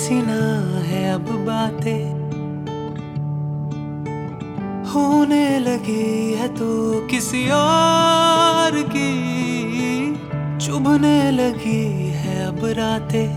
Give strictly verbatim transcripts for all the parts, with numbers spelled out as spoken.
जैसी ना है अब बातें होने लगी है तो किसी और की चुभने लगी है अब रातें।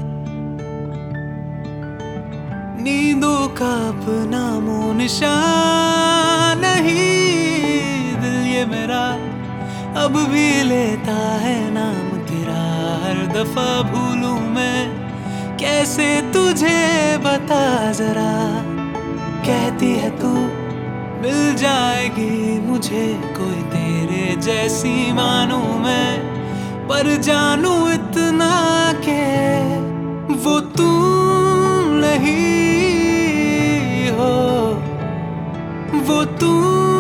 नींदों का अपना नामो निशान नहीं दिल ये मेरा अब भी लेता है नाम तेरा। हर दफा भूलूं मैं कैसे तुझे बता जरा। कहती है तू मिल जाएगी मुझे कोई तेरे जैसी मानूं मैं, पर जानूं इतना के वो तू नहीं हो, वो तू